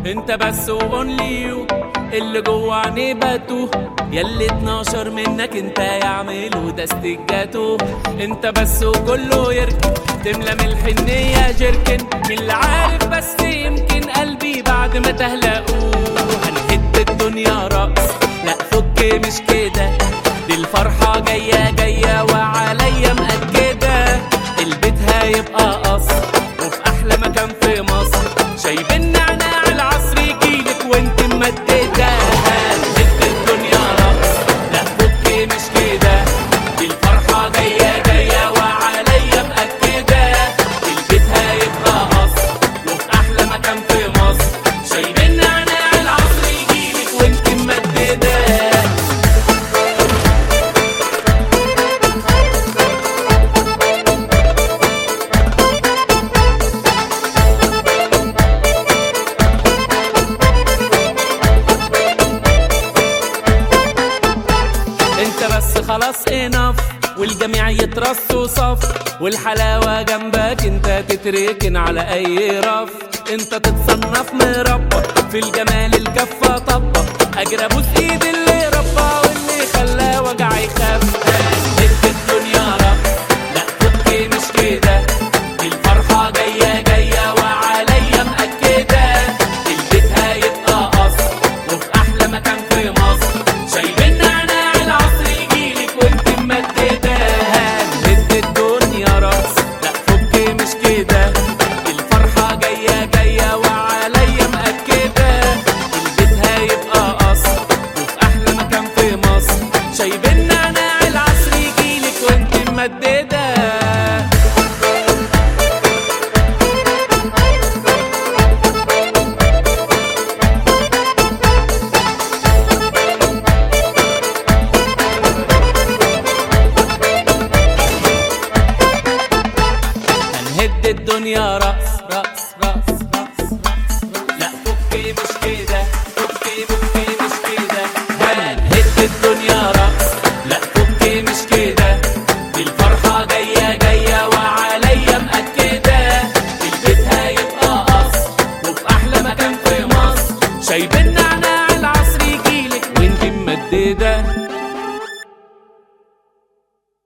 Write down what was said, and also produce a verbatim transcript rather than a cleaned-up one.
انت بس وأونلي يو اللي جوه عينيه باتوه، ياللي اتناشر منك انت يعملوا ده استجاتو. انت بس وكله يركن تملى من الحنية جركن، من اللي عارف بس يمكن قلبي بعد ما تهلقوه. هنهد الدنيا رقص لا فك مش كده، دي الفرحة جاية جاية وعليا مأكدة. البيت هيبقى قصر وفي أحلى مكان في مصر، شايب النعناع العصر يجيلك وانت ممددة. هنهد الدنيا رقص لا فك مش كده، دي الفرحة جاية جاية وعليا مأكدة. البيت هيبقى قصر وفي أحلى مكان في مصر، شايب النعناع العصر يجيلك وانت ممددة. انت بس خلاص انف والجميع يترصوا صف، والحلاوة جنبك انت تتركن على اي رف. انت تتصنف مربى في الجمال الكفة طبق، اجرى ابوس ايد اللي ربى